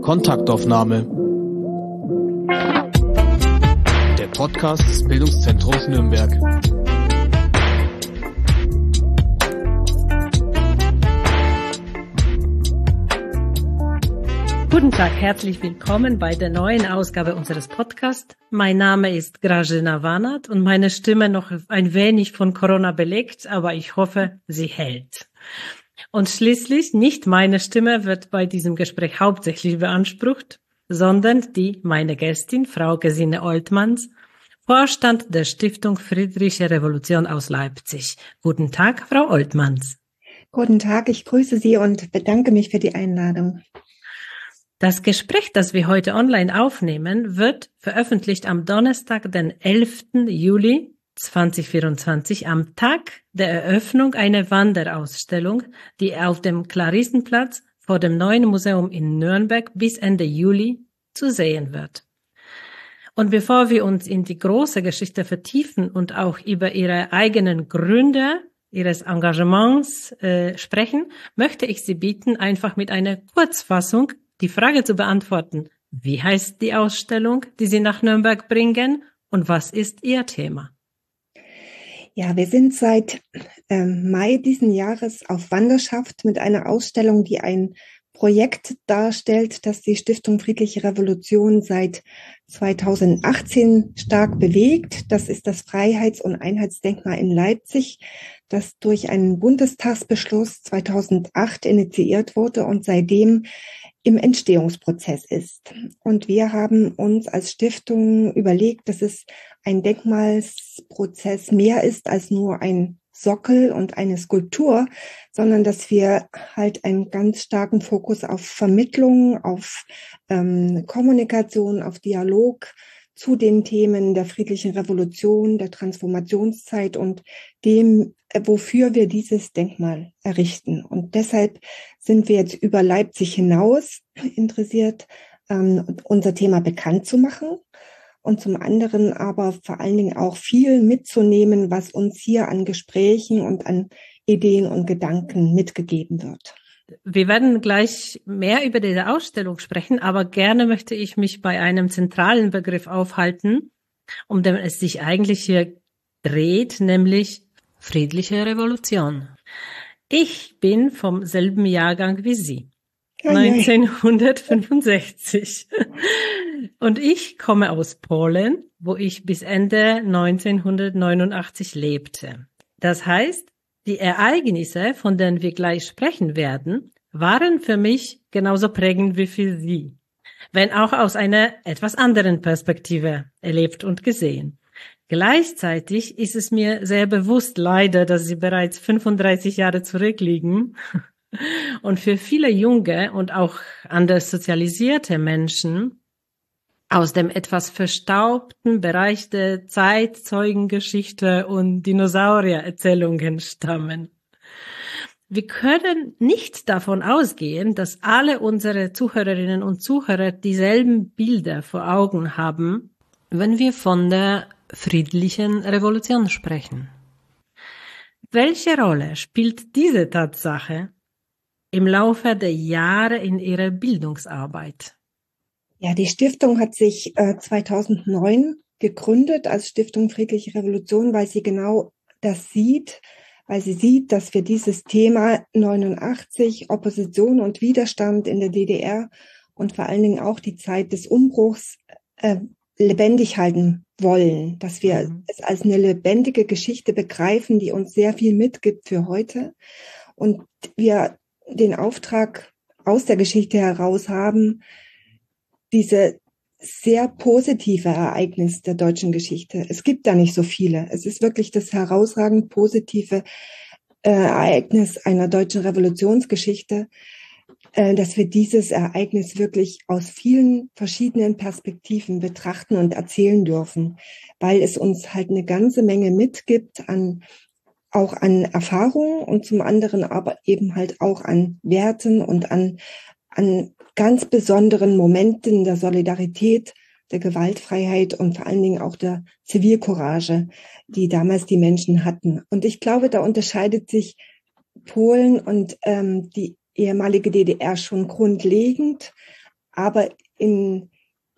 Kontaktaufnahme. Der Podcast des Bildungszentrums Nürnberg. Guten Tag, herzlich willkommen bei der neuen Ausgabe unseres Podcasts. Mein Name ist Grażyna Wanat und meine Stimme noch ein wenig von Corona belegt, aber ich hoffe, sie hält. Und schließlich nicht meine Stimme wird bei diesem Gespräch hauptsächlich beansprucht, sondern die meine Gästin, Frau Gesine Oltmanns, Vorstand der Stiftung Friedliche Revolution aus Leipzig. Guten Tag, Frau Oltmanns. Guten Tag, ich grüße Sie und bedanke mich für die Einladung. Das Gespräch, das wir heute online aufnehmen, wird veröffentlicht am Donnerstag, den 11. Juli 2024, am Tag der Eröffnung einer Wanderausstellung, die auf dem Klarissenplatz vor dem Neuen Museum in Nürnberg bis Ende Juli zu sehen wird. Und bevor wir uns in die große Geschichte vertiefen und auch über Ihre eigenen Gründe, Ihres Engagements sprechen, möchte ich Sie bitten, einfach mit einer Kurzfassung die Frage zu beantworten: Wie heißt die Ausstellung, die Sie nach Nürnberg bringen, und was ist Ihr Thema? Ja, wir sind seit Mai diesen Jahres auf Wanderschaft mit einer Ausstellung, die ein Projekt darstellt, das die Stiftung Friedliche Revolution seit 2018 stark bewegt. Das ist das Freiheits- und Einheitsdenkmal in Leipzig, das durch einen Bundestagsbeschluss 2008 initiiert wurde und seitdem im Entstehungsprozess ist. Und wir haben uns als Stiftung überlegt, dass es ein Denkmalsprozess mehr ist als nur ein Sockel und eine Skulptur, sondern dass wir halt einen ganz starken Fokus auf Vermittlung, auf Kommunikation, auf Dialog zu den Themen der friedlichen Revolution, der Transformationszeit und dem, wofür wir dieses Denkmal errichten. Und deshalb sind wir jetzt über Leipzig hinaus interessiert, unser Thema bekannt zu machen und zum anderen aber vor allen Dingen auch viel mitzunehmen, was uns hier an Gesprächen und an Ideen und Gedanken mitgegeben wird. Wir werden gleich mehr über diese Ausstellung sprechen, aber gerne möchte ich mich bei einem zentralen Begriff aufhalten, um den es sich eigentlich hier dreht, nämlich friedliche Revolution. Ich bin vom selben Jahrgang wie Sie, 1965. Und ich komme aus Polen, wo ich bis Ende 1989 lebte. Das heißt, die Ereignisse, von denen wir gleich sprechen werden, waren für mich genauso prägend wie für Sie, wenn auch aus einer etwas anderen Perspektive erlebt und gesehen. Gleichzeitig ist es mir sehr bewusst, leider, dass sie bereits 35 Jahre zurückliegen. Und für viele junge und auch anders sozialisierte Menschen aus dem etwas verstaubten Bereich der Zeitzeugengeschichte und Dinosauriererzählungen stammen. Wir können nicht davon ausgehen, dass alle unsere Zuhörerinnen und Zuhörer dieselben Bilder vor Augen haben, wenn wir von der friedlichen Revolution sprechen. Welche Rolle spielt diese Tatsache im Laufe der Jahre in Ihrer Bildungsarbeit? Ja, die Stiftung hat sich 2009 gegründet als Stiftung Friedliche Revolution, weil sie genau das sieht, weil sie sieht, dass wir dieses Thema 89, Opposition und Widerstand in der DDR und vor allen Dingen auch die Zeit des Umbruchs lebendig halten wollen, dass wir es als eine lebendige Geschichte begreifen, die uns sehr viel mitgibt für heute und wir den Auftrag aus der Geschichte heraus haben, diese sehr positive Ereignis der deutschen Geschichte. Es gibt da nicht so viele. Es ist wirklich das herausragend positive Ereignis einer deutschen Revolutionsgeschichte, dass wir dieses Ereignis wirklich aus vielen verschiedenen Perspektiven betrachten und erzählen dürfen, weil es uns halt eine ganze Menge mitgibt auch an Erfahrungen und zum anderen aber eben halt auch an Werten und an ganz besonderen Momenten der Solidarität, der Gewaltfreiheit und vor allen Dingen auch der Zivilcourage, die damals die Menschen hatten. Und ich glaube, da unterscheidet sich Polen und die ehemalige DDR schon grundlegend. Aber in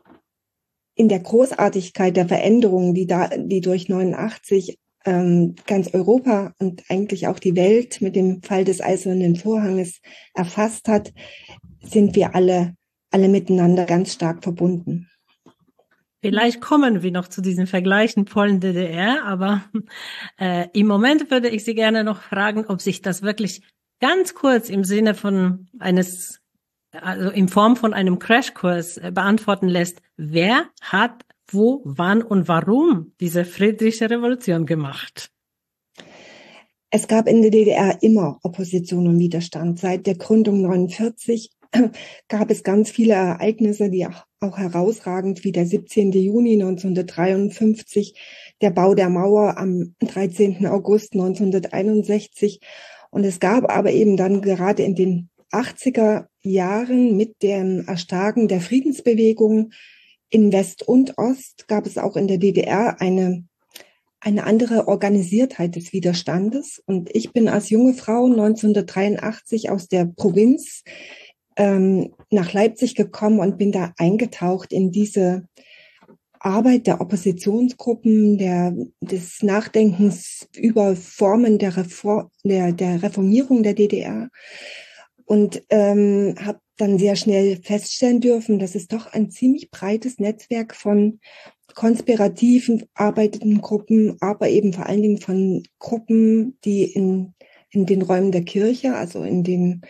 der Großartigkeit der Veränderungen, die durch 89 ganz Europa und eigentlich auch die Welt mit dem Fall des Eisernen Vorhanges erfasst hat, sind wir alle miteinander ganz stark verbunden. Vielleicht kommen wir noch zu diesen Vergleichen Polen-DDR, aber im Moment würde ich Sie gerne noch fragen, ob sich das wirklich ganz kurz im Sinne von also in Form von einem Crashkurs beantworten lässt. Wer hat wo, wann und warum diese friedliche Revolution gemacht? Es gab in der DDR immer Opposition und Widerstand. Seit der Gründung 49 gab es ganz viele Ereignisse, die auch herausragend, wie der 17. Juni 1953, der Bau der Mauer am 13. August 1961. Und es gab aber eben dann gerade in den 80er Jahren mit dem Erstarken der Friedensbewegung in West und Ost, gab es auch in der DDR eine andere Organisiertheit des Widerstandes. Und ich bin als junge Frau 1983 aus der Provinz nach Leipzig gekommen und bin da eingetaucht in diese Arbeit der Oppositionsgruppen, des Nachdenkens über Formen der Reformierung der DDR und habe dann sehr schnell feststellen dürfen, dass es doch ein ziemlich breites Netzwerk von konspirativen arbeitenden Gruppen, aber eben vor allen Dingen von Gruppen, die in den Räumen der Kirche, also in den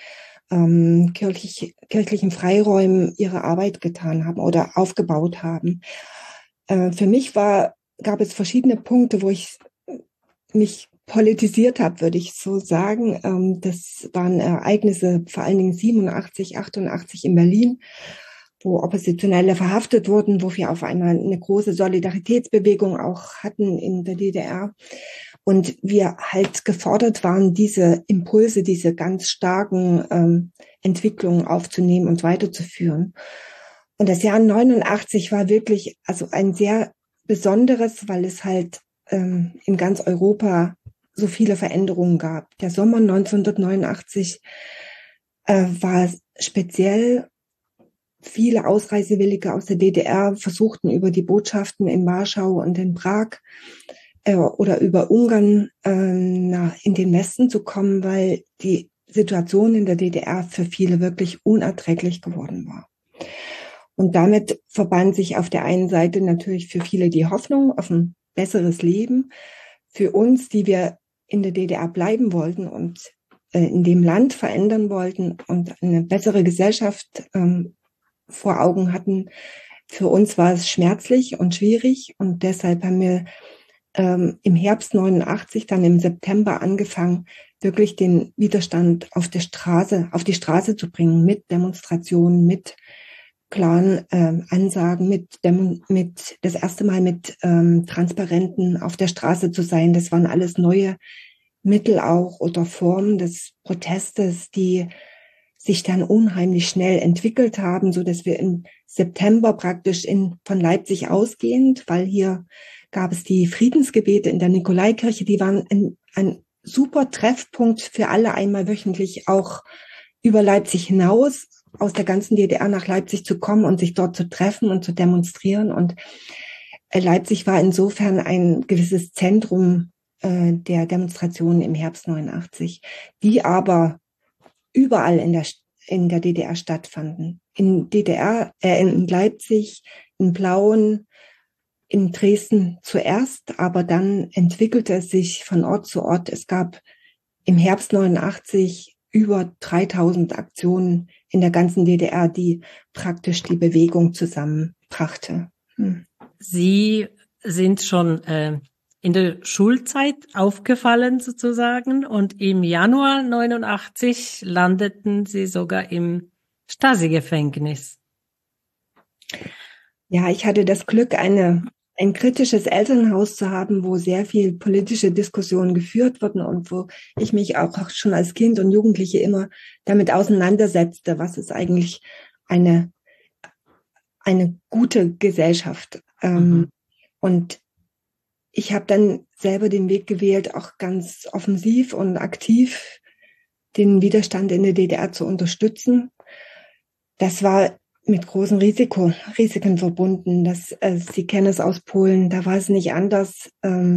kirchlichen Freiräumen ihre Arbeit getan haben oder aufgebaut haben. Für mich gab es verschiedene Punkte, wo ich mich politisiert habe, würde ich so sagen. Das waren Ereignisse vor allen Dingen 87, 88 in Berlin, wo Oppositionelle verhaftet wurden, wo wir auf einmal eine große Solidaritätsbewegung auch hatten in der DDR. Und wir halt gefordert waren, diese Impulse, diese ganz starken Entwicklungen aufzunehmen und weiterzuführen. Und das Jahr 89 war wirklich also ein sehr besonderes, weil es halt in ganz Europa so viele Veränderungen gab. Der Sommer 1989 war speziell. Viele Ausreisewillige aus der DDR versuchten über die Botschaften in Warschau und in Prag oder über Ungarn in den Westen zu kommen, weil die Situation in der DDR für viele wirklich unerträglich geworden war. Und damit verband sich auf der einen Seite natürlich für viele die Hoffnung auf ein besseres Leben. Für uns, die wir in der DDR bleiben wollten und in dem Land verändern wollten und eine bessere Gesellschaft vor Augen hatten. Für uns war es schmerzlich und schwierig und deshalb haben wir im Herbst 89, dann im September angefangen, wirklich den Widerstand auf die Straße zu bringen, mit Demonstrationen, mit klaren Ansagen, das erste Mal mit Transparenten auf der Straße zu sein. Das waren alles neue Mittel auch oder Formen des Protestes, die sich dann unheimlich schnell entwickelt haben, so dass wir im September praktisch von Leipzig ausgehend, weil hier gab es die Friedensgebete in der Nikolaikirche, die waren ein super Treffpunkt für alle, einmal wöchentlich auch über Leipzig hinaus, aus der ganzen DDR nach Leipzig zu kommen und sich dort zu treffen und zu demonstrieren. Und Leipzig war insofern ein gewisses Zentrum der Demonstrationen im Herbst 89, die aber überall in der DDR stattfanden. In Leipzig, in Plauen, in Dresden zuerst, aber dann entwickelte es sich von Ort zu Ort. Es gab im Herbst 89 über 3000 Aktionen in der ganzen DDR, die praktisch die Bewegung zusammenbrachte. Sie sind schon in der Schulzeit aufgefallen sozusagen und im Januar 89 landeten Sie sogar im Stasi-Gefängnis. Ja, ich hatte das Glück, ein kritisches Elternhaus zu haben, wo sehr viel politische Diskussionen geführt wurden und wo ich mich auch schon als Kind und Jugendliche immer damit auseinandersetzte, was ist eigentlich eine gute Gesellschaft. Und ich habe dann selber den Weg gewählt, auch ganz offensiv und aktiv den Widerstand in der DDR zu unterstützen. Das war mit großen Risiken verbunden. Sie kennen es aus Polen, da war es nicht anders.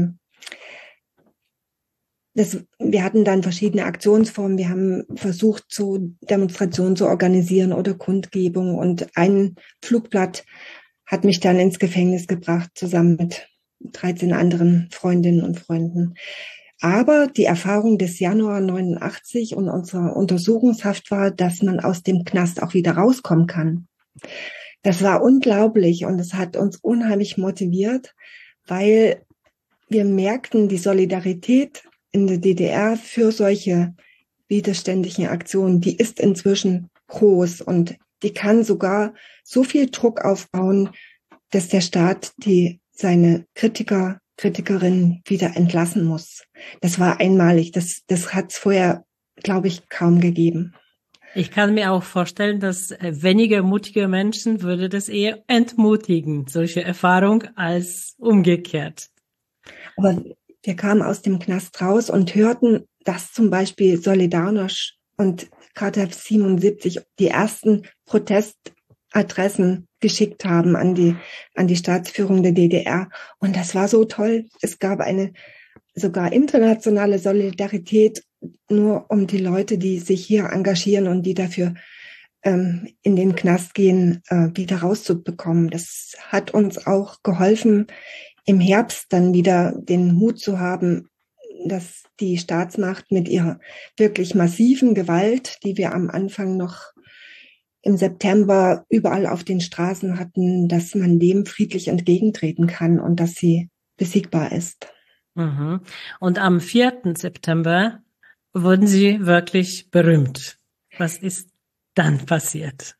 Wir hatten dann verschiedene Aktionsformen. Wir haben versucht, so Demonstrationen zu organisieren oder Kundgebungen. Und ein Flugblatt hat mich dann ins Gefängnis gebracht, zusammen mit 13 anderen Freundinnen und Freunden. Aber die Erfahrung des Januar 89 und unserer Untersuchungshaft war, dass man aus dem Knast auch wieder rauskommen kann. Das war unglaublich und es hat uns unheimlich motiviert, weil wir merkten, die Solidarität in der DDR für solche widerständischen Aktionen, die ist inzwischen groß und die kann sogar so viel Druck aufbauen, dass der Staat seine Kritikerinnen wieder entlassen muss. Das war einmalig. Das hat es vorher, glaube ich, kaum gegeben. Ich kann mir auch vorstellen, dass weniger mutige Menschen würde das eher entmutigen, solche Erfahrung, als umgekehrt. Aber wir kamen aus dem Knast raus und hörten, dass zum Beispiel Solidarność und Charta 77 die ersten Protestadressen geschickt haben an die Staatsführung der DDR. Und das war so toll. Es gab eine sogar internationale Solidarität nur um die Leute, die sich hier engagieren und die dafür in den Knast gehen, wieder rauszubekommen. Das hat uns auch geholfen, im Herbst dann wieder den Mut zu haben, dass die Staatsmacht mit ihrer wirklich massiven Gewalt, die wir am Anfang noch im September überall auf den Straßen hatten, dass man dem friedlich entgegentreten kann und dass sie besiegbar ist. Mhm. Und am 4. September wurden Sie wirklich berühmt. Was ist dann passiert?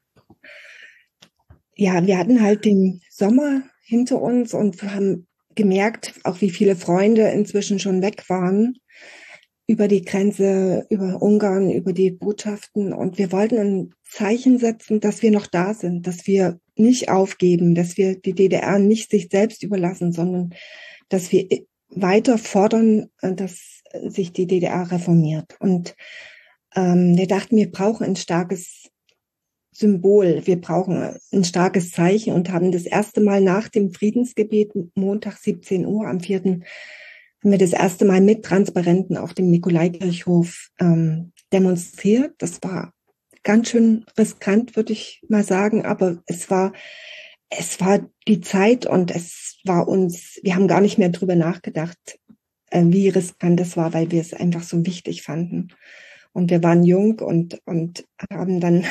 Ja, wir hatten halt den Sommer hinter uns und wir haben gemerkt, auch wie viele Freunde inzwischen schon weg waren über die Grenze, über Ungarn, über die Botschaften. Und wir wollten ein Zeichen setzen, dass wir noch da sind, dass wir nicht aufgeben, dass wir die DDR nicht sich selbst überlassen, sondern dass wir weiter fordern, dass sich die DDR reformiert. Und wir dachten, wir brauchen ein starkes Symbol, wir brauchen ein starkes Zeichen und haben das erste Mal nach dem Friedensgebet, Montag 17 Uhr am 4. haben wir das erste Mal mit Transparenten auf dem Nikolaikirchhof demonstriert. Das war ganz schön riskant, würde ich mal sagen, aber es war die Zeit und wir haben gar nicht mehr drüber nachgedacht, wie riskant es war, weil wir es einfach so wichtig fanden. Und wir waren jung und haben dann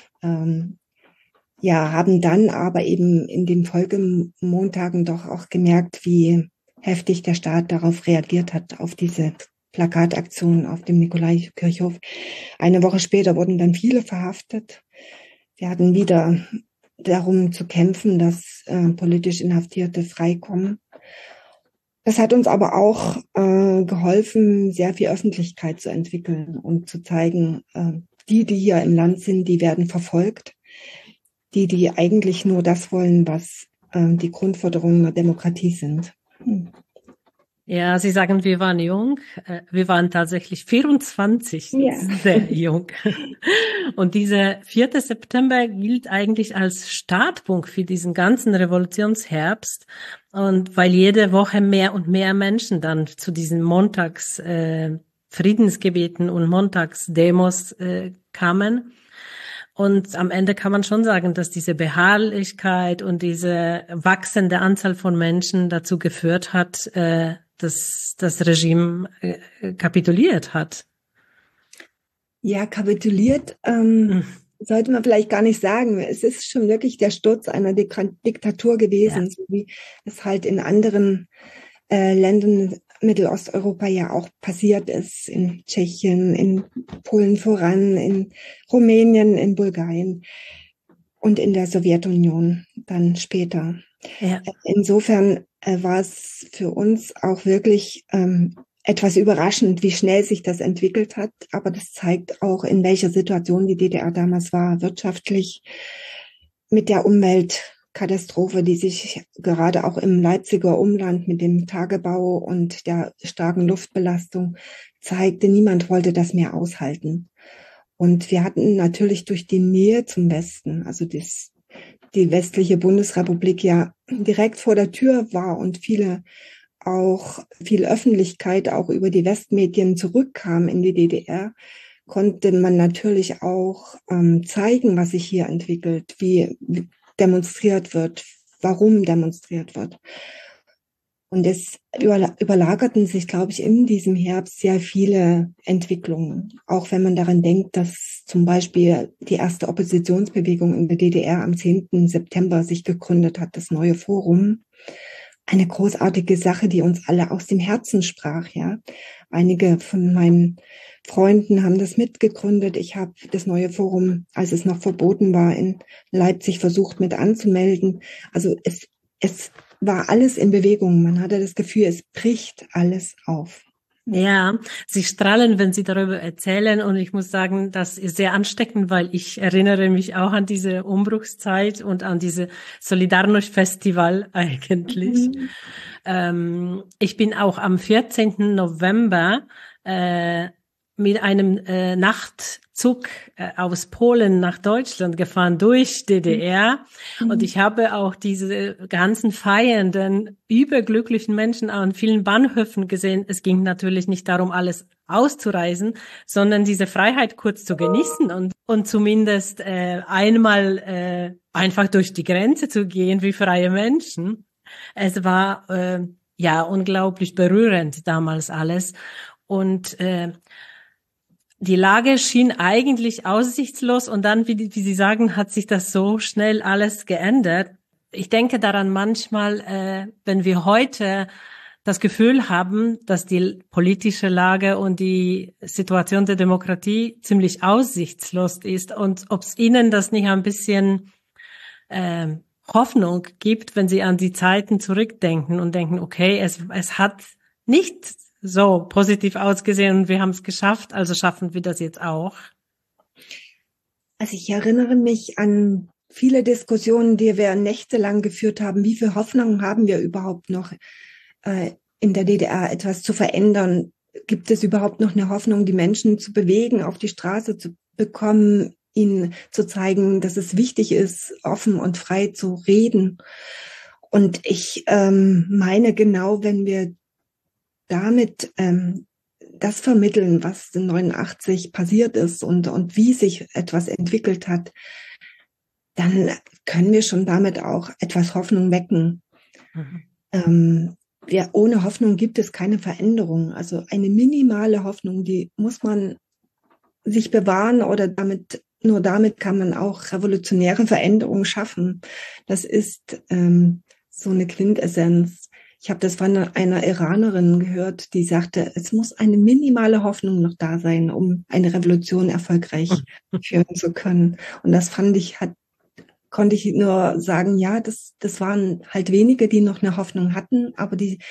haben dann aber eben in den Folgemontagen doch auch gemerkt, wie heftig der Staat darauf reagiert hat, auf diese Plakataktion auf dem Nikolaikirchhof. Eine Woche später wurden dann viele verhaftet. Wir hatten wieder darum zu kämpfen, dass politisch Inhaftierte freikommen. Das hat uns aber auch geholfen, sehr viel Öffentlichkeit zu entwickeln und zu zeigen, die hier im Land sind, die werden verfolgt. Die eigentlich nur das wollen, was die Grundforderungen der Demokratie sind. Ja, Sie sagen, wir waren jung. Wir waren tatsächlich 24, sehr jung. Und dieser 4. September gilt eigentlich als Startpunkt für diesen ganzen Revolutionsherbst. Und weil jede Woche mehr und mehr Menschen dann zu diesen Montags Friedensgebeten und Montagsdemos kamen. Und am Ende kann man schon sagen, dass diese Beharrlichkeit und diese wachsende Anzahl von Menschen dazu geführt hat, dass das Regime kapituliert hat. Ja, kapituliert sollte man vielleicht gar nicht sagen. Es ist schon wirklich der Sturz einer Diktatur gewesen, so wie es halt in anderen Ländern Mittelosteuropa ja auch passiert ist, in Tschechien, in Polen voran, in Rumänien, in Bulgarien und in der Sowjetunion dann später. Ja. Insofern war es für uns auch wirklich etwas überraschend, wie schnell sich das entwickelt hat. Aber das zeigt auch, in welcher Situation die DDR damals war, wirtschaftlich, mit der Umweltkatastrophe, die sich gerade auch im Leipziger Umland mit dem Tagebau und der starken Luftbelastung zeigte. Niemand wollte das mehr aushalten. Und wir hatten natürlich durch die Nähe zum Westen, also die westliche Bundesrepublik ja direkt vor der Tür war und viel Öffentlichkeit auch über die Westmedien zurückkam in die DDR, konnte man natürlich auch zeigen, was sich hier entwickelt, wie demonstriert wird, warum demonstriert wird. Und es überlagerten sich, glaube ich, in diesem Herbst sehr viele Entwicklungen. Auch wenn man daran denkt, dass zum Beispiel die erste Oppositionsbewegung in der DDR am 10. September sich gegründet hat, das Neue Forum. Eine großartige Sache, die uns alle aus dem Herzen sprach, ja. Einige von meinen Freunden haben das mitgegründet. Ich habe das Neue Forum, als es noch verboten war, in Leipzig versucht mit anzumelden. Also es war alles in Bewegung. Man hatte das Gefühl, es bricht alles auf. Ja, Sie strahlen, wenn Sie darüber erzählen, und ich muss sagen, das ist sehr ansteckend, weil ich erinnere mich auch an diese Umbruchszeit und an diese Solidarność-Festival eigentlich. Ich bin auch am 14. November mit einem Nachtzug aus Polen nach Deutschland gefahren durch DDR. Und ich habe auch diese ganzen feiernden, überglücklichen Menschen an vielen Bahnhöfen gesehen. Es ging natürlich nicht darum, alles auszureisen, sondern diese Freiheit kurz zu genießen und zumindest einmal einfach durch die Grenze zu gehen wie freie Menschen. Es war ja unglaublich berührend damals alles. Und die Lage schien eigentlich aussichtslos, und dann, wie Sie sagen, hat sich das so schnell alles geändert. Ich denke daran manchmal, wenn wir heute das Gefühl haben, dass die politische Lage und die Situation der Demokratie ziemlich aussichtslos ist, und ob es Ihnen das nicht ein bisschen Hoffnung gibt, wenn Sie an die Zeiten zurückdenken und denken, okay, es hat nicht so positiv ausgesehen und wir haben es geschafft, also schaffen wir das jetzt auch. Also ich erinnere mich an viele Diskussionen, die wir nächtelang geführt haben. Wie viel Hoffnung haben wir überhaupt noch, in der DDR etwas zu verändern? Gibt es überhaupt noch eine Hoffnung, die Menschen zu bewegen, auf die Straße zu bekommen, ihnen zu zeigen, dass es wichtig ist, offen und frei zu reden? Und ich meine, genau, wenn wir damit das vermitteln, was in 89 passiert ist und wie sich etwas entwickelt hat, dann können wir schon damit auch etwas Hoffnung wecken. Ohne Hoffnung gibt es keine Veränderung. Also eine minimale Hoffnung, die muss man sich bewahren, oder nur damit kann man auch revolutionäre Veränderungen schaffen. Das ist so eine Quintessenz. Ich habe das von einer Iranerin gehört, die sagte, es muss eine minimale Hoffnung noch da sein, um eine Revolution erfolgreich führen zu können. Und das konnte ich nur sagen, ja, das waren halt wenige, die noch eine Hoffnung hatten, aber die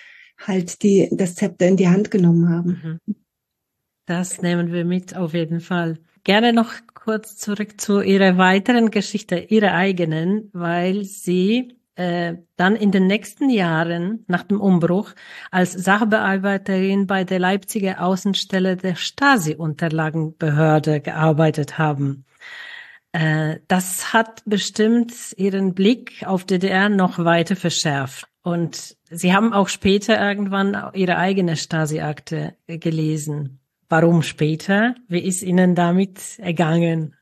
das Zepter in die Hand genommen haben. Das nehmen wir mit, auf jeden Fall. Gerne noch kurz zurück zu Ihrer weiteren Geschichte, Ihrer eigenen, weil Sie dann in den nächsten Jahren nach dem Umbruch als Sachbearbeiterin bei der Leipziger Außenstelle der Stasi-Unterlagenbehörde gearbeitet haben. Das hat bestimmt Ihren Blick auf DDR noch weiter verschärft. Und Sie haben auch später irgendwann Ihre eigene Stasi-Akte gelesen. Warum später? Wie ist Ihnen damit ergangen?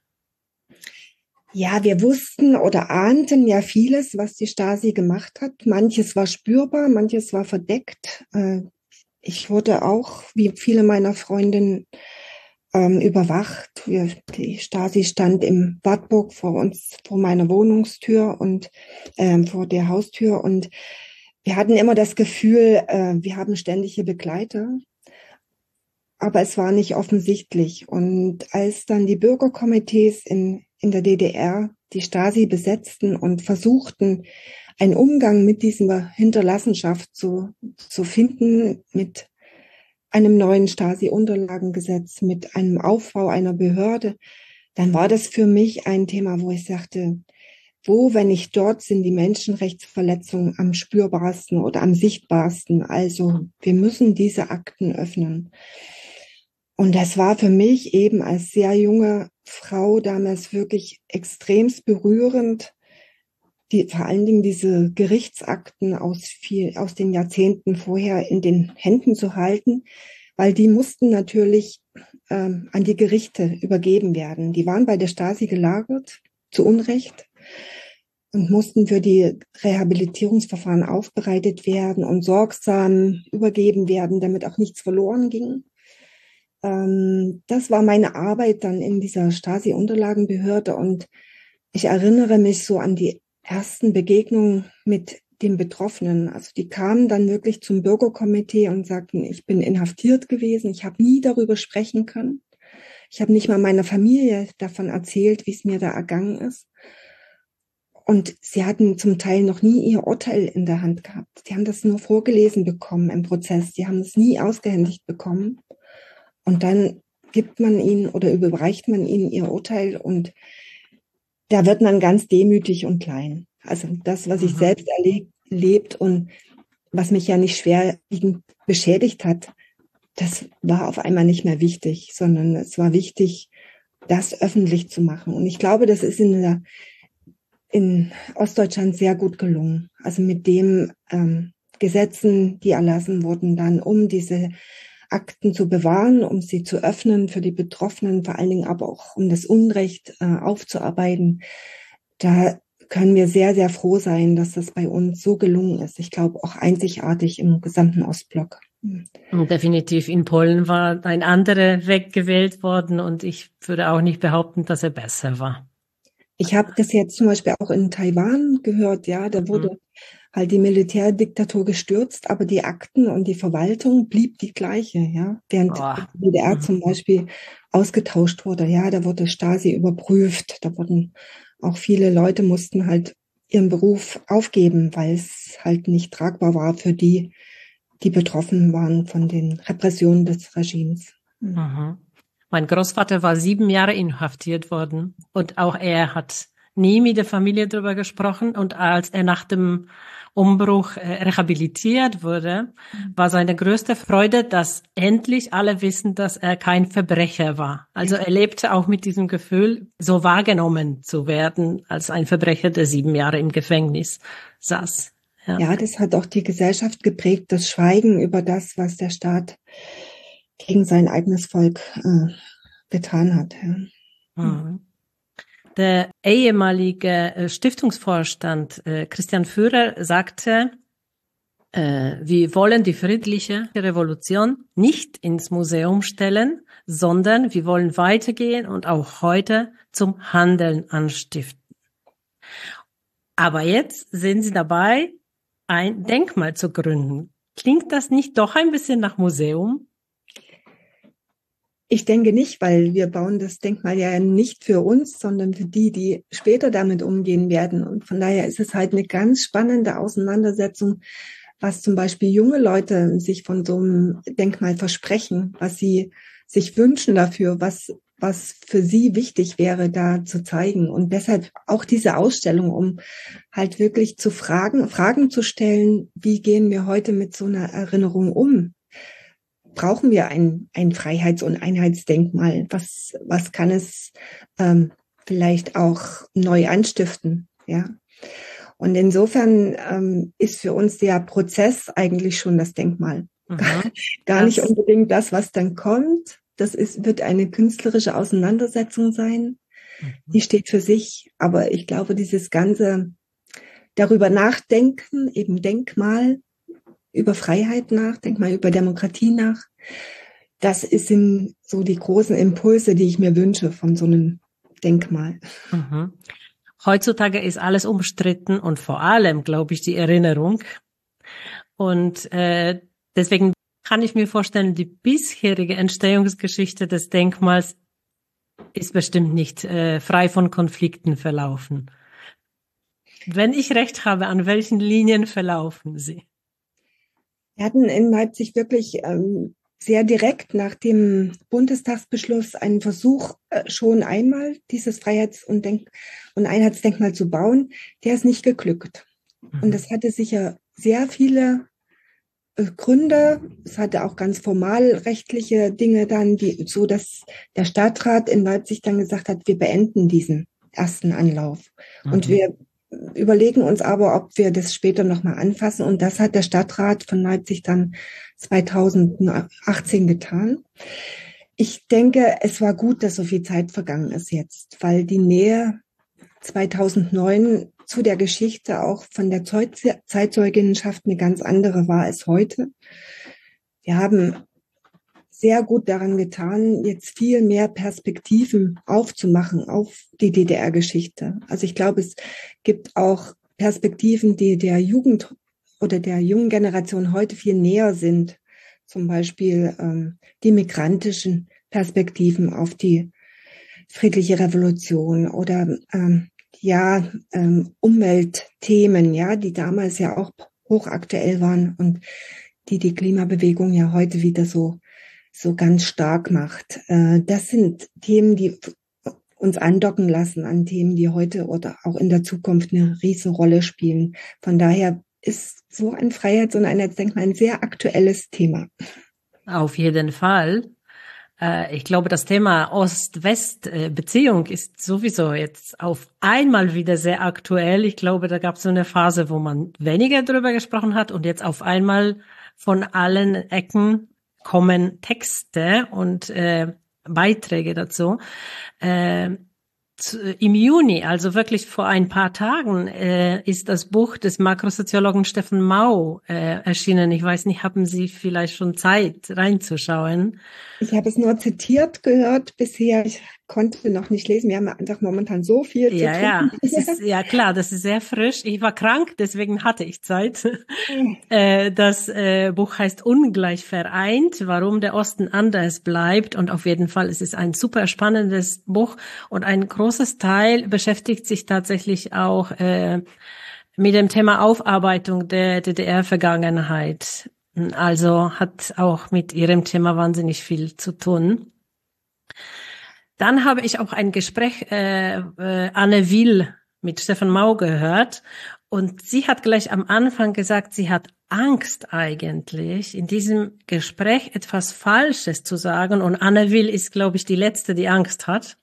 Ja, wir wussten oder ahnten ja vieles, was die Stasi gemacht hat. Manches war spürbar, manches war verdeckt. Ich wurde auch, wie viele meiner Freundinnen, überwacht. Die Stasi stand im Wartburg vor uns, vor meiner Wohnungstür und vor der Haustür. Und wir hatten immer das Gefühl, wir haben ständige Begleiter. Aber es war nicht offensichtlich. Und als dann die Bürgerkomitees in der DDR die Stasi besetzten und versuchten, einen Umgang mit dieser Hinterlassenschaft zu finden, mit einem neuen Stasi-Unterlagengesetz, mit einem Aufbau einer Behörde, dann war das für mich ein Thema, wo ich sagte, wenn nicht dort, sind die Menschenrechtsverletzungen am spürbarsten oder am sichtbarsten. Also wir müssen diese Akten öffnen. Und das war für mich eben als sehr junge Frau damals wirklich extremst berührend, vor allen Dingen diese Gerichtsakten aus den Jahrzehnten vorher in den Händen zu halten, weil die mussten natürlich an die Gerichte übergeben werden. Die waren bei der Stasi gelagert, zu Unrecht, und mussten für die Rehabilitierungsverfahren aufbereitet werden und sorgsam übergeben werden, damit auch nichts verloren ging. Das war meine Arbeit dann in dieser Stasi-Unterlagenbehörde, und ich erinnere mich so an die ersten Begegnungen mit den Betroffenen. Also die kamen dann wirklich zum Bürgerkomitee und sagten, ich bin inhaftiert gewesen, ich habe nie darüber sprechen können. Ich habe nicht mal meiner Familie davon erzählt, wie es mir da ergangen ist. Und sie hatten zum Teil noch nie ihr Urteil in der Hand gehabt. Die haben das nur vorgelesen bekommen im Prozess. Die haben es nie ausgehändigt bekommen. Und dann gibt man ihnen oder überreicht man ihnen ihr Urteil, und da wird man ganz demütig und klein. Also das, was ich selbst erlebt und was mich ja nicht schwerwiegend beschädigt hat, das war auf einmal nicht mehr wichtig, sondern es war wichtig, das öffentlich zu machen. Und ich glaube, das ist in Ostdeutschland sehr gut gelungen. Also mit den Gesetzen, die erlassen wurden dann, um diese Akten zu bewahren, um sie zu öffnen für die Betroffenen, vor allen Dingen aber auch um das Unrecht aufzuarbeiten. Da können wir sehr, sehr froh sein, dass das bei uns so gelungen ist. Ich glaube auch einzigartig im gesamten Ostblock. Definitiv. In Polen war ein anderer Weg gewählt worden, und ich würde auch nicht behaupten, dass er besser war. Ich habe das jetzt zum Beispiel auch in Taiwan gehört, ja, da wurde halt die Militärdiktatur gestürzt, aber die Akten und die Verwaltung blieb die gleiche, ja, während die DDR zum Beispiel ausgetauscht wurde, ja, da wurde Stasi überprüft, da wurden auch viele Leute mussten halt ihren Beruf aufgeben, weil es halt nicht tragbar war für die betroffen waren von den Repressionen des Regimes. Mhm. Mein Großvater war 7 Jahre inhaftiert worden, und auch er hat nie mit der Familie darüber gesprochen. Und als er nach dem Umbruch rehabilitiert wurde, war seine größte Freude, dass endlich alle wissen, dass er kein Verbrecher war. Also er lebte auch mit diesem Gefühl, so wahrgenommen zu werden als ein Verbrecher, der 7 Jahre im Gefängnis saß. Ja, das hat auch die Gesellschaft geprägt, das Schweigen über das, was der Staat gegen sein eigenes Volk getan hat. Ja. Der ehemalige Stiftungsvorstand Christian Führer sagte, wir wollen die friedliche Revolution nicht ins Museum stellen, sondern wir wollen weitergehen und auch heute zum Handeln anstiften. Aber jetzt sind Sie dabei, ein Denkmal zu gründen. Klingt das nicht doch ein bisschen nach Museum? Ich denke nicht, weil wir bauen das Denkmal ja nicht für uns, sondern für die, die später damit umgehen werden. Und von daher ist es halt eine ganz spannende Auseinandersetzung, was zum Beispiel junge Leute sich von so einem Denkmal versprechen, was sie sich wünschen dafür, was für sie wichtig wäre, da zu zeigen. Und deshalb auch diese Ausstellung, um halt wirklich zu Fragen zu stellen, wie gehen wir heute mit so einer Erinnerung um? Brauchen wir ein Freiheits- und Einheitsdenkmal? Was kann es vielleicht auch neu anstiften? Ja. Und insofern ist für uns der Prozess eigentlich schon das Denkmal. Gar nicht unbedingt das, was dann kommt. Wird eine künstlerische Auseinandersetzung sein. Die steht für sich. Aber ich glaube, dieses ganze darüber nachdenken, eben Denkmal, über Freiheit nach, Denkmal über Demokratie nach, das sind so die großen Impulse, die ich mir wünsche von so einem Denkmal. Mhm. Heutzutage ist alles umstritten und vor allem, glaube ich, die Erinnerung. Und deswegen kann ich mir vorstellen, die bisherige Entstehungsgeschichte des Denkmals ist bestimmt nicht frei von Konflikten verlaufen. Wenn ich recht habe, an welchen Linien verlaufen sie? Wir hatten in Leipzig wirklich sehr direkt nach dem Bundestagsbeschluss einen Versuch, schon einmal dieses Freiheits- und Einheitsdenkmal zu bauen. Der ist nicht geglückt. Und das hatte sicher sehr viele Gründe. Es hatte auch ganz formalrechtliche Dinge dann, so dass der Stadtrat in Leipzig dann gesagt hat, wir beenden diesen ersten Anlauf. Und wir überlegen uns aber, ob wir das später nochmal anfassen. Und das hat der Stadtrat von Leipzig dann 2018 getan. Ich denke, es war gut, dass so viel Zeit vergangen ist jetzt, weil die Nähe 2009 zu der Geschichte auch von der Zeitzeuginnenschaft eine ganz andere war als heute. Wir haben sehr gut daran getan, jetzt viel mehr Perspektiven aufzumachen auf die DDR-Geschichte. Also ich glaube, es gibt auch Perspektiven, die der Jugend oder der jungen Generation heute viel näher sind. Zum Beispiel die migrantischen Perspektiven auf die friedliche Revolution oder Umweltthemen, ja, die damals ja auch hochaktuell waren und die Klimabewegung ja heute wieder so ganz stark macht. Das sind Themen, die uns andocken lassen an Themen, die heute oder auch in der Zukunft eine riesen Rolle spielen. Von daher ist so ein Freiheits- und Einheitsdenkmal ein sehr aktuelles Thema. Auf jeden Fall. Ich glaube, das Thema Ost-West-Beziehung ist sowieso jetzt auf einmal wieder sehr aktuell. Ich glaube, da gab es so eine Phase, wo man weniger drüber gesprochen hat und jetzt auf einmal von allen Ecken kommen Texte und Beiträge dazu. Im Juni, also wirklich vor ein paar Tagen, ist das Buch des Makrosoziologen Stefan Mau erschienen. Ich weiß nicht, haben Sie vielleicht schon Zeit reinzuschauen? Ich habe es nur zitiert gehört bisher. Ich konnte noch nicht lesen. Wir haben einfach momentan so viel zu tun. Ja, ja, klar, das ist sehr frisch. Ich war krank, deswegen hatte ich Zeit. Das Buch heißt Ungleich vereint, warum der Osten anders bleibt. Und auf jeden Fall, es ist ein super spannendes Buch. Und ein großes Teil beschäftigt sich tatsächlich auch mit dem Thema Aufarbeitung der DDR-Vergangenheit. Also hat auch mit ihrem Thema wahnsinnig viel zu tun. Dann habe ich auch ein Gespräch Anne Will mit Stefan Mau gehört und sie hat gleich am Anfang gesagt, sie hat Angst eigentlich, in diesem Gespräch etwas Falsches zu sagen und Anne Will ist, glaube ich, die Letzte, die Angst hat,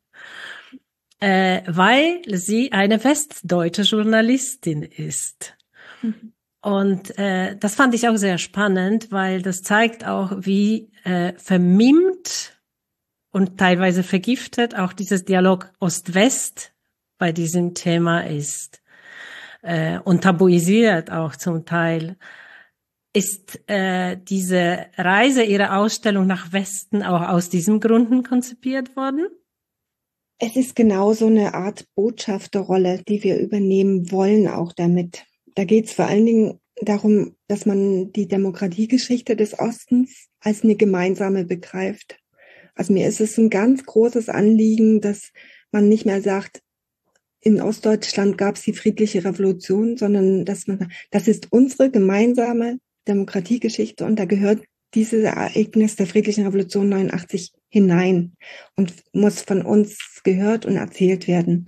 weil sie eine westdeutsche Journalistin ist. Mhm. Und das fand ich auch sehr spannend, weil das zeigt auch, wie vermimmt und teilweise vergiftet auch dieses Dialog Ost-West bei diesem Thema ist und tabuisiert auch zum Teil. Ist diese Reise, ihre Ausstellung nach Westen auch aus diesen Gründen konzipiert worden? Es ist genau so eine Art Botschafterrolle, die wir übernehmen wollen auch damit. Da geht es vor allen Dingen darum, dass man die Demokratiegeschichte des Ostens als eine gemeinsame begreift. Also mir ist es ein ganz großes Anliegen, dass man nicht mehr sagt, in Ostdeutschland gab es die friedliche Revolution, sondern dass man, das ist unsere gemeinsame Demokratiegeschichte und da gehört dieses Ereignis der friedlichen Revolution 89 hinein und muss von uns gehört und erzählt werden.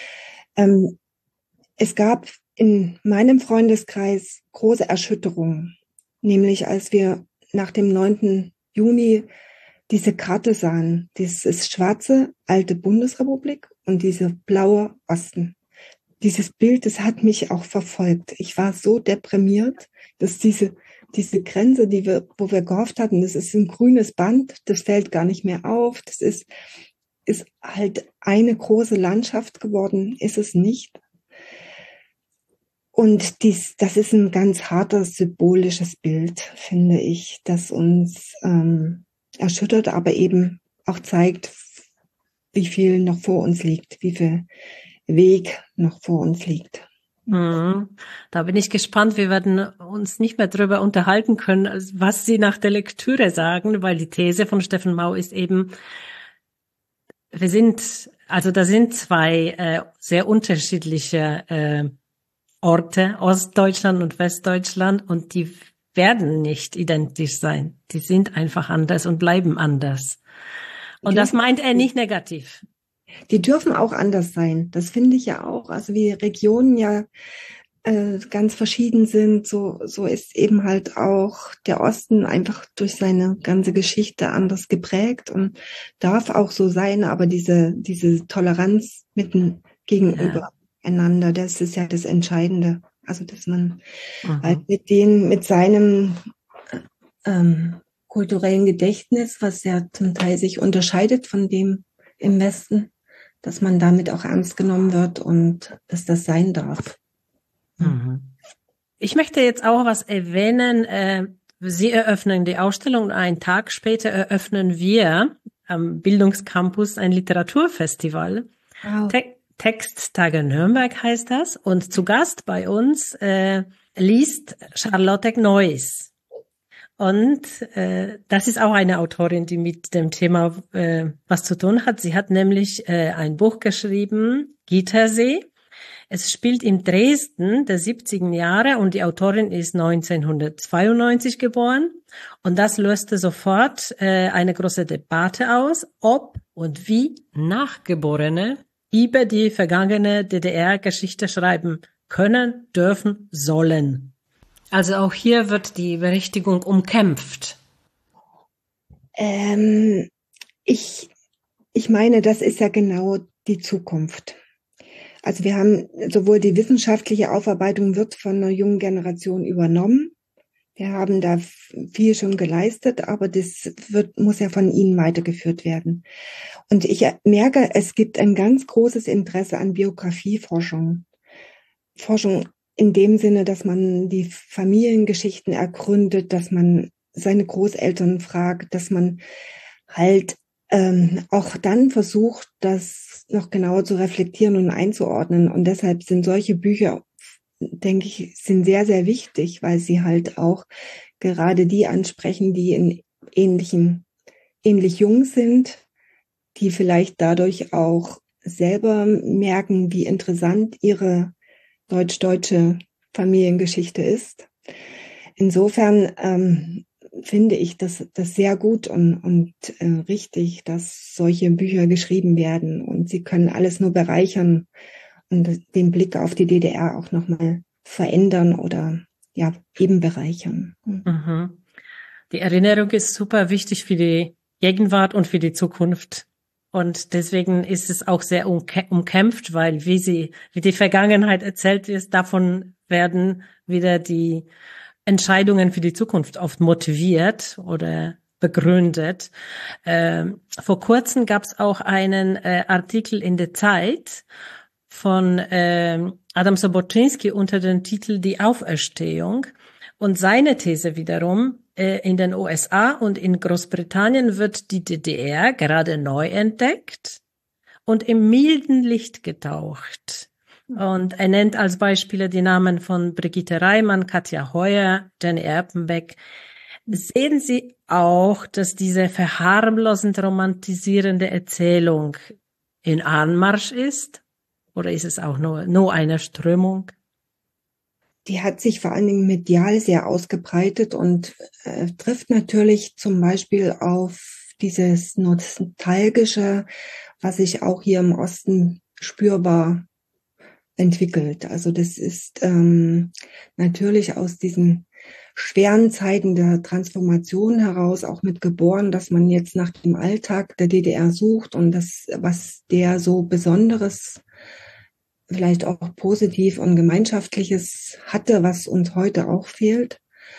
Es gab in meinem Freundeskreis große Erschütterungen, nämlich als wir nach dem 9. Juni diese Karte sahen. Das ist schwarze alte Bundesrepublik und diese blaue Osten. Dieses Bild, das hat mich auch verfolgt. Ich war so deprimiert, dass diese Grenze, wo wir gehofft hatten, das ist ein grünes Band, das fällt gar nicht mehr auf. Das ist halt eine große Landschaft geworden, ist es nicht. Und das ist ein ganz hartes symbolisches Bild, finde ich, das uns erschüttert, aber eben auch zeigt, wie viel noch vor uns liegt, wie viel Weg noch vor uns liegt. Da bin ich gespannt. Wir werden uns nicht mehr darüber unterhalten können, was Sie nach der Lektüre sagen, weil die These von Stefan Mau ist eben, da sind zwei sehr unterschiedliche Orte, Ostdeutschland und Westdeutschland, und die werden nicht identisch sein. Die sind einfach anders und bleiben anders. Und das meint er nicht negativ. Die dürfen auch anders sein. Das finde ich ja auch. Also wie Regionen ja ganz verschieden sind, so ist eben halt auch der Osten einfach durch seine ganze Geschichte anders geprägt und darf auch so sein. Aber diese Toleranz mitten gegenüber einander. Das ist ja das Entscheidende. Also, dass man halt mit seinem kulturellen Gedächtnis, was ja zum Teil sich unterscheidet von dem im Westen, dass man damit auch ernst genommen wird und dass das sein darf. Ich möchte jetzt auch was erwähnen. Sie eröffnen die Ausstellung und einen Tag später eröffnen wir am Bildungscampus ein Literaturfestival. Wow. Texttage Nürnberg heißt das. Und zu Gast bei uns liest Charlotte Gneuss. Und das ist auch eine Autorin, die mit dem Thema was zu tun hat. Sie hat nämlich ein Buch geschrieben, Gittersee. Es spielt in Dresden der 70er Jahre und die Autorin ist 1992 geboren. Und das löste sofort eine große Debatte aus, ob und wie Nachgeborene über die vergangene DDR-Geschichte schreiben können, dürfen, sollen. Also auch hier wird die Berechtigung umkämpft. Ich meine, das ist ja genau die Zukunft. Also wir haben sowohl die wissenschaftliche Aufarbeitung wird von einer jungen Generation übernommen. Wir haben da viel schon geleistet, aber das muss ja von ihnen weitergeführt werden. Und ich merke, es gibt ein ganz großes Interesse an Biografieforschung. Forschung in dem Sinne, dass man die Familiengeschichten ergründet, dass man seine Großeltern fragt, dass man halt auch dann versucht, das noch genauer zu reflektieren und einzuordnen. Und deshalb sind solche Bücher, denke ich, sind sehr, sehr wichtig, weil sie halt auch gerade die ansprechen, die in ähnlich jung sind, die vielleicht dadurch auch selber merken, wie interessant ihre deutsch-deutsche Familiengeschichte ist. Insofern finde ich das sehr gut und richtig, dass solche Bücher geschrieben werden und sie können alles nur bereichern und den Blick auf die DDR auch nochmal verändern oder ja eben bereichern. Die Erinnerung ist super wichtig für die Gegenwart und für die Zukunft. Und deswegen ist es auch sehr umkämpft, weil wie die Vergangenheit erzählt ist, davon werden wieder die Entscheidungen für die Zukunft oft motiviert oder begründet. Vor kurzem gab es auch einen Artikel in der Zeit von Adam Sobocinski unter dem Titel Die Auferstehung. Und seine These wiederum, in den USA und in Großbritannien wird die DDR gerade neu entdeckt und im milden Licht getaucht. Und er nennt als Beispiele die Namen von Brigitte Reimann, Katja Heuer, Jenny Erpenbeck. Sehen Sie auch, dass diese verharmlosend romantisierende Erzählung in Anmarsch ist? Oder ist es auch nur eine Strömung? Die hat sich vor allen Dingen medial sehr ausgebreitet und trifft natürlich zum Beispiel auf dieses Nostalgische, was sich auch hier im Osten spürbar entwickelt. Also das ist natürlich aus diesen schweren Zeiten der Transformation heraus auch mit geboren, dass man jetzt nach dem Alltag der DDR sucht und das, was der so Besonderes, vielleicht auch positiv und Gemeinschaftliches hatte, was uns heute auch fehlt.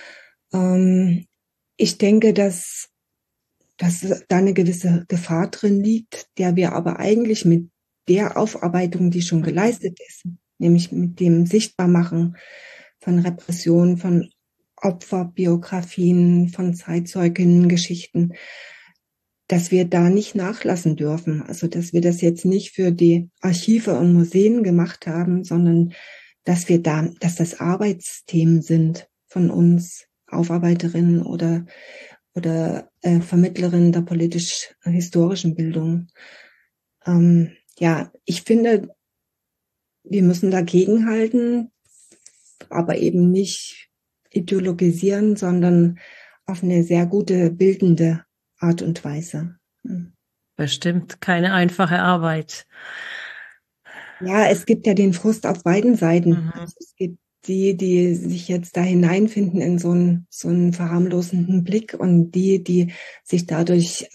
Ich denke, dass da eine gewisse Gefahr drin liegt, der wir aber eigentlich mit der Aufarbeitung, die schon geleistet ist, nämlich mit dem Sichtbarmachen von Repression, von Opferbiografien, von Zeitzeuginnengeschichten, dass wir da nicht nachlassen dürfen. Also, dass wir das jetzt nicht für die Archive und Museen gemacht haben, sondern dass das Arbeitsthemen sind von uns Aufarbeiterinnen oder Vermittlerinnen der politisch-historischen Bildung. Ja, ich finde, wir müssen dagegenhalten, aber eben nicht ideologisieren, sondern auf eine sehr gute bildende Art und Weise. Bestimmt keine einfache Arbeit. Ja, es gibt ja den Frust auf beiden Seiten. Also es gibt die sich jetzt da hineinfinden in so einen verharmlosenden Blick und die sich dadurch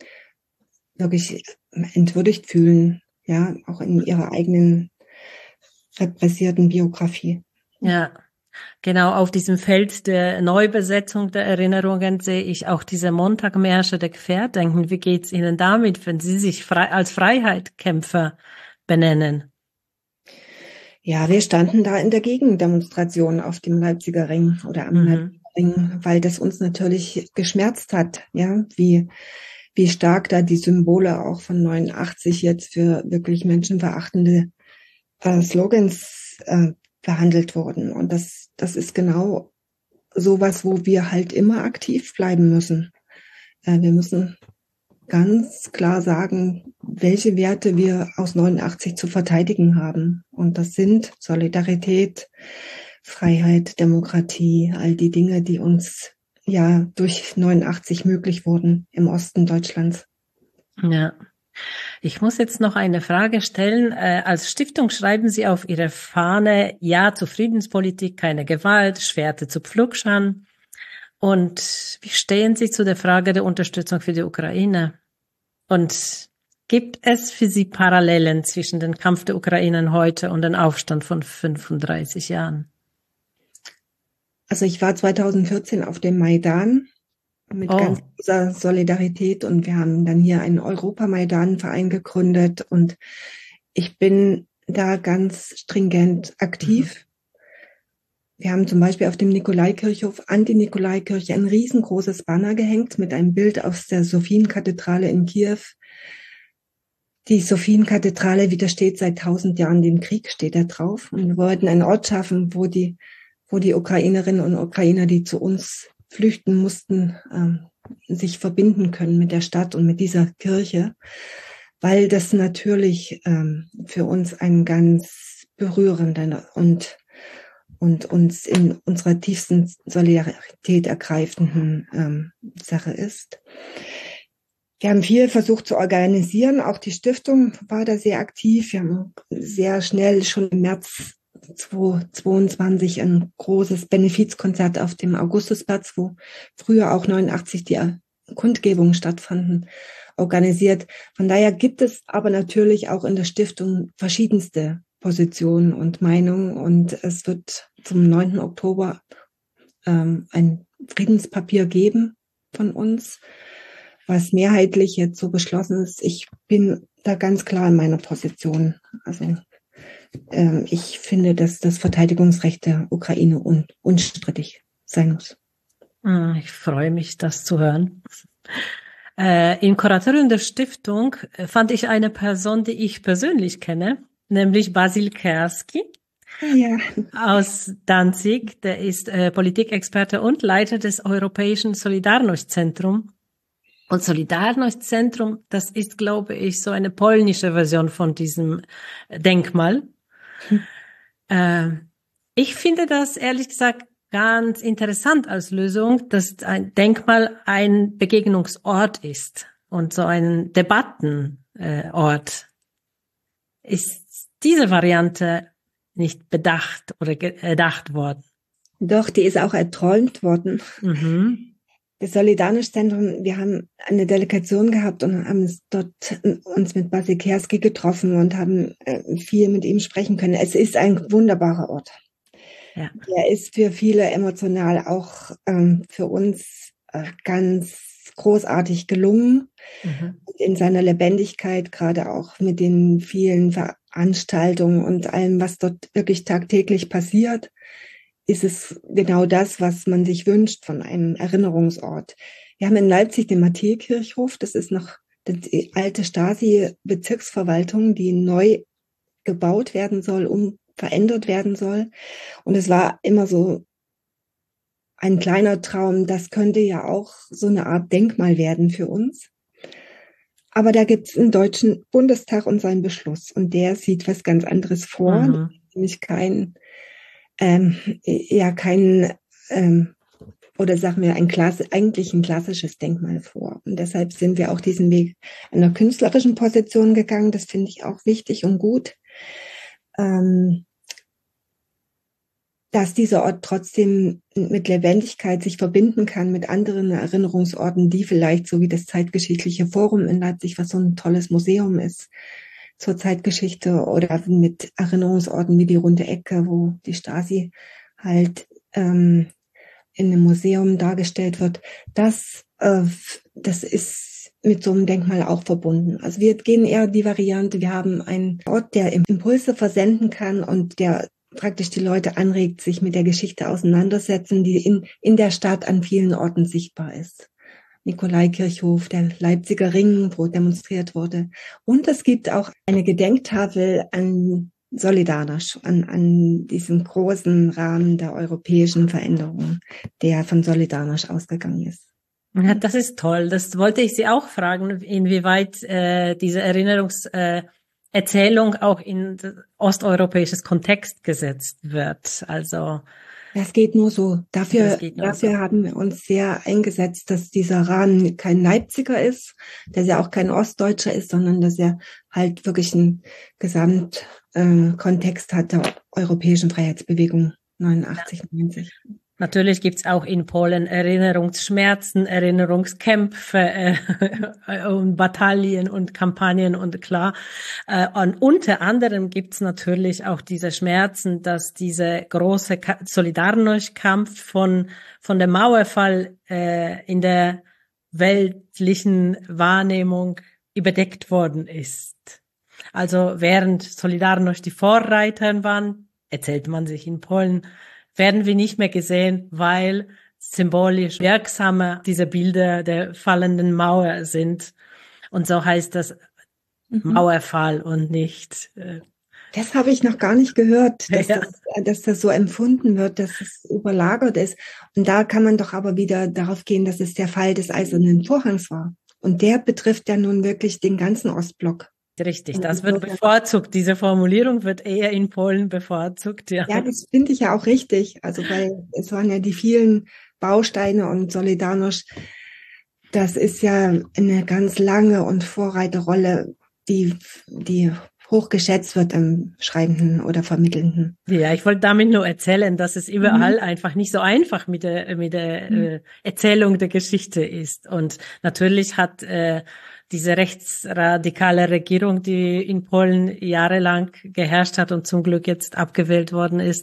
wirklich entwürdigt fühlen, ja, auch in ihrer eigenen repressierten Biografie. Ja, genau, auf diesem Feld der Neubesetzung der Erinnerungen sehe ich auch diese Montagmärsche der Querdenken. Wie geht's Ihnen damit, wenn Sie sich als Freiheitskämpfer benennen? Ja, wir standen da in der Gegendemonstration auf dem Leipziger Ring oder am Leipziger Ring, weil das uns natürlich geschmerzt hat, ja, wie stark da die Symbole auch von 89 jetzt für wirklich menschenverachtende Slogans behandelt wurden. Und das ist genau sowas, wo wir halt immer aktiv bleiben müssen. Wir müssen ganz klar sagen, welche Werte wir aus 89 zu verteidigen haben. Und das sind Solidarität, Freiheit, Demokratie, all die Dinge, die uns ja durch 89 möglich wurden im Osten Deutschlands. Ja. Ich muss jetzt noch eine Frage stellen. Als Stiftung schreiben Sie auf Ihre Fahne Ja zur Friedenspolitik, keine Gewalt, Schwerte zu Pflugscharen. Und wie stehen Sie zu der Frage der Unterstützung für die Ukraine? Und gibt es für Sie Parallelen zwischen dem Kampf der Ukrainer heute und dem Aufstand von 35 Jahren? Also ich war 2014 auf dem Maidan mit ganz großer Solidarität und wir haben dann hier einen Europamaidan-Verein gegründet und ich bin da ganz stringent aktiv. Wir haben zum Beispiel auf dem Nikolaikirchhof, Anti-Nikolaikirche, ein riesengroßes Banner gehängt mit einem Bild aus der Sophienkathedrale in Kiew. Die Sophienkathedrale widersteht seit 1000 Jahren dem Krieg, steht da drauf. Und wir wollten einen Ort schaffen, wo die Ukrainerinnen und Ukrainer, die zu uns flüchten mussten, sich verbinden können mit der Stadt und mit dieser Kirche, weil das natürlich für uns ein ganz berührender und uns in unserer tiefsten Solidarität ergreifenden Sache ist. Wir haben viel versucht zu organisieren, auch die Stiftung war da sehr aktiv. Wir haben sehr schnell schon im März 2022 ein großes Benefizkonzert auf dem Augustusplatz, wo früher auch 89 die Kundgebungen stattfanden, organisiert. Von daher gibt es aber natürlich auch in der Stiftung verschiedenste Positionen und Meinungen und es wird zum 9. Oktober ein Friedenspapier geben von uns, was mehrheitlich jetzt so beschlossen ist. Ich bin da ganz klar in meiner Position. Also ich finde, dass das Verteidigungsrecht der Ukraine unstrittig sein muss. Ich freue mich, das zu hören. Im Kuratorium der Stiftung fand ich eine Person, die ich persönlich kenne, nämlich Basil Kerski aus Danzig. Der ist Politikexperte und Leiter des Europäischen Solidarność-Zentrums. Und Solidarność-Zentrum, das ist, glaube ich, so eine polnische Version von diesem Denkmal. Ich finde das, ehrlich gesagt, ganz interessant als Lösung, dass ein Denkmal ein Begegnungsort ist und so ein Debattenort. Ist diese Variante nicht bedacht oder erdacht worden? Doch, die ist auch erträumt worden. Das Solidarność-Zentrum, wir haben eine Delegation gehabt und haben uns mit Basil Kerski getroffen und haben viel mit ihm sprechen können. Es ist ein wunderbarer Ort. Ja. Der ist für viele emotional auch für uns ganz großartig gelungen. In seiner Lebendigkeit, gerade auch mit den vielen Veranstaltungen und allem, was dort wirklich tagtäglich passiert, ist es genau das, was man sich wünscht von einem Erinnerungsort. Wir haben in Leipzig den Matthäkirchhof, das ist noch die alte Stasi-Bezirksverwaltung, die neu gebaut werden soll, verändert werden soll. Und es war immer so ein kleiner Traum, das könnte ja auch so eine Art Denkmal werden für uns. Aber da gibt es einen Deutschen Bundestag und seinen Beschluss und der sieht was ganz anderes vor, nämlich oder sagen wir eigentlich ein klassisches Denkmal vor. Und deshalb sind wir auch diesen Weg einer künstlerischen Position gegangen. Das finde ich auch wichtig und gut, dass dieser Ort trotzdem mit Lebendigkeit sich verbinden kann mit anderen Erinnerungsorten, die vielleicht, so wie das Zeitgeschichtliche Forum in Leipzig, was so ein tolles Museum ist, zur Zeitgeschichte oder mit Erinnerungsorten wie die Runde Ecke, wo die Stasi halt in einem Museum dargestellt wird. Das ist mit so einem Denkmal auch verbunden. Also wir gehen eher die Variante, wir haben einen Ort, der Impulse versenden kann und der praktisch die Leute anregt, sich mit der Geschichte auseinandersetzen, die in der Stadt an vielen Orten sichtbar ist. Nikolaikirchhof, der Leipziger Ring, wo demonstriert wurde. Und es gibt auch eine Gedenktafel an Solidarność, an diesem großen Rahmen der europäischen Veränderung, der von Solidarność ausgegangen ist. Ja, das ist toll. Das wollte ich Sie auch fragen, inwieweit diese Erinnerungserzählung auch in osteuropäisches Kontext gesetzt wird. Also das geht nur so. Dafür so. haben wir uns sehr eingesetzt, dass dieser Rahmen kein Leipziger ist, dass er auch kein Ostdeutscher ist, sondern dass er halt wirklich einen Gesamtkontext hat der europäischen Freiheitsbewegung 89, 90. Natürlich gibt's auch in Polen Erinnerungsschmerzen, Erinnerungskämpfe und Bataillen und Kampagnen und klar. Und unter anderem gibt's natürlich auch diese Schmerzen, dass diese große Solidarność-Kampf von dem Mauerfall in der weltlichen Wahrnehmung überdeckt worden ist. Also während Solidarność die Vorreiter waren, erzählt man sich in Polen, werden wir nicht mehr gesehen, weil symbolisch wirksamer diese Bilder der fallenden Mauer sind. Und so heißt das Mauerfall und nicht. Das habe ich noch gar nicht gehört, dass das so empfunden wird, dass es überlagert ist. Und da kann man doch aber wieder darauf gehen, dass es der Fall des Eisernen Vorhangs war. Und der betrifft ja nun wirklich den ganzen Ostblock. Richtig, das wird bevorzugt. Diese Formulierung wird eher in Polen bevorzugt, ja. Ja, das finde ich ja auch richtig. Also, weil es waren ja die vielen Bausteine und Solidarność. Das ist ja eine ganz lange und Vorreiterrolle, die hochgeschätzt wird im Schreibenden oder Vermittelnden. Ja, ich wollte damit nur erzählen, dass es überall einfach nicht so einfach mit der Erzählung der Geschichte ist. Und natürlich hat diese rechtsradikale Regierung, die in Polen jahrelang geherrscht hat und zum Glück jetzt abgewählt worden ist,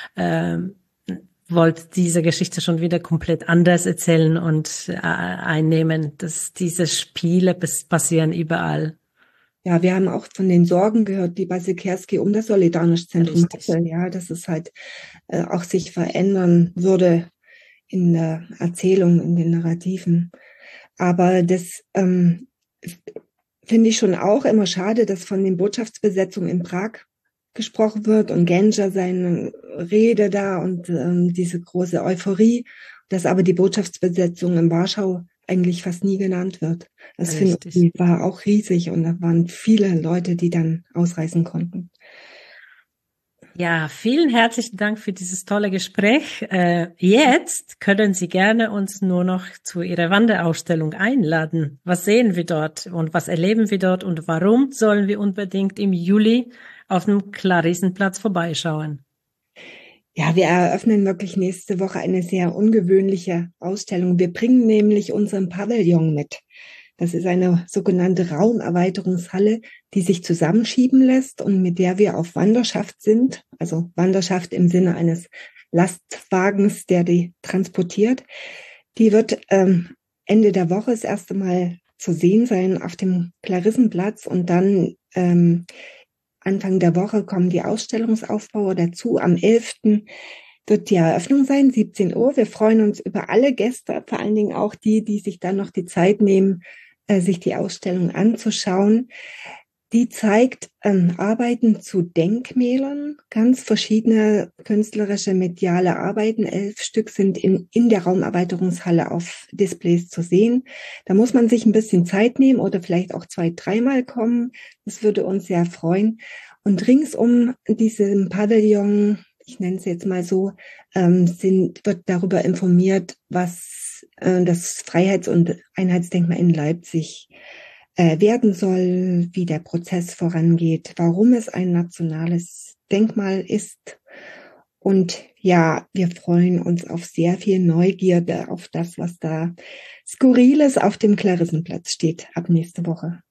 wollte diese Geschichte schon wieder komplett anders erzählen und einnehmen, dass diese Spiele passieren überall. Ja, wir haben auch von den Sorgen gehört, die bei Siekierski um das Solidarność-Zentrum hatte. Ja, dass es halt auch sich verändern würde in der Erzählung, in den Narrativen. Aber das finde ich schon auch immer schade, dass von den Botschaftsbesetzungen in Prag gesprochen wird und Genscher seine Rede da und diese große Euphorie, dass aber die Botschaftsbesetzung in Warschau eigentlich fast nie genannt wird. Das finde ich war auch riesig und da waren viele Leute, die dann ausreisen konnten. Ja, vielen herzlichen Dank für dieses tolle Gespräch. Jetzt können Sie gerne uns nur noch zu Ihrer Wanderausstellung einladen. Was sehen wir dort und was erleben wir dort und warum sollen wir unbedingt im Juli auf dem Clarissenplatz vorbeischauen? Ja, wir eröffnen wirklich nächste Woche eine sehr ungewöhnliche Ausstellung. Wir bringen nämlich unseren Pavillon mit. Das ist eine sogenannte Raumerweiterungshalle, die sich zusammenschieben lässt und mit der wir auf Wanderschaft sind. Also Wanderschaft im Sinne eines Lastwagens, der die transportiert. Die wird Ende der Woche das erste Mal zu sehen sein auf dem Clarissenplatz und dann Anfang der Woche kommen die Ausstellungsaufbauer dazu. Am 11. wird die Eröffnung sein, 17 Uhr. Wir freuen uns über alle Gäste, vor allen Dingen auch die sich dann noch die Zeit nehmen, sich die Ausstellung anzuschauen. Die zeigt Arbeiten zu Denkmälern, ganz verschiedene künstlerische mediale Arbeiten. 11 Stück sind in der Raumerweiterungshalle auf Displays zu sehen. Da muss man sich ein bisschen Zeit nehmen oder vielleicht auch 2-3 Mal kommen. Das würde uns sehr freuen. Und rings um diesen Pavillon, ich nenne es jetzt mal so, wird darüber informiert, was das Freiheits- und Einheitsdenkmal in Leipzig werden soll, wie der Prozess vorangeht, warum es ein nationales Denkmal ist. Und ja, wir freuen uns auf sehr viel Neugierde auf das, was da Skurriles auf dem Clarissenplatz steht ab nächste Woche.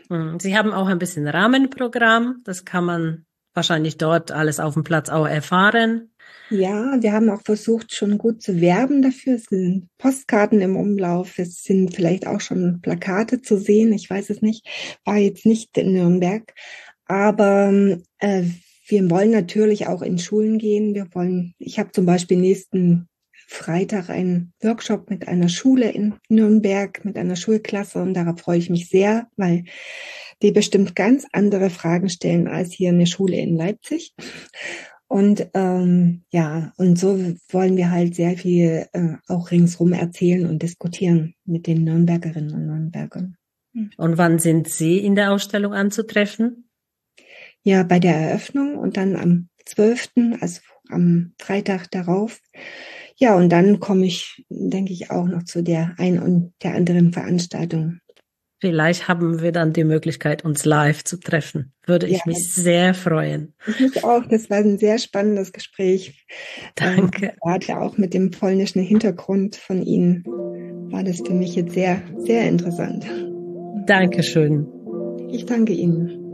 Sie haben auch ein bisschen Rahmenprogramm. Das kann man wahrscheinlich dort alles auf dem Platz auch erfahren. Ja, wir haben auch versucht, schon gut zu werben dafür. Es sind Postkarten im Umlauf. Es sind vielleicht auch schon Plakate zu sehen. Ich weiß es nicht. War jetzt nicht in Nürnberg. Aber wir wollen natürlich auch in Schulen gehen. Ich habe zum Beispiel nächsten Freitag einen Workshop mit einer Schule in Nürnberg, mit einer Schulklasse. Und darauf freue ich mich sehr, weil die bestimmt ganz andere Fragen stellen als hier eine Schule in Leipzig. Und und so wollen wir halt sehr viel auch ringsrum erzählen und diskutieren mit den Nürnbergerinnen und Nürnbergern. Und wann sind Sie in der Ausstellung anzutreffen? Ja, bei der Eröffnung und dann am 12., also am Freitag darauf. Ja, und dann komme ich, denke ich, auch noch zu der ein und der anderen Veranstaltung. Vielleicht haben wir dann die Möglichkeit, uns live zu treffen. Würde ich mich sehr freuen. Ich mich auch. Das war ein sehr spannendes Gespräch. Danke. Gerade auch mit dem polnischen Hintergrund von Ihnen war das für mich jetzt sehr, sehr interessant. Dankeschön. Ich danke Ihnen.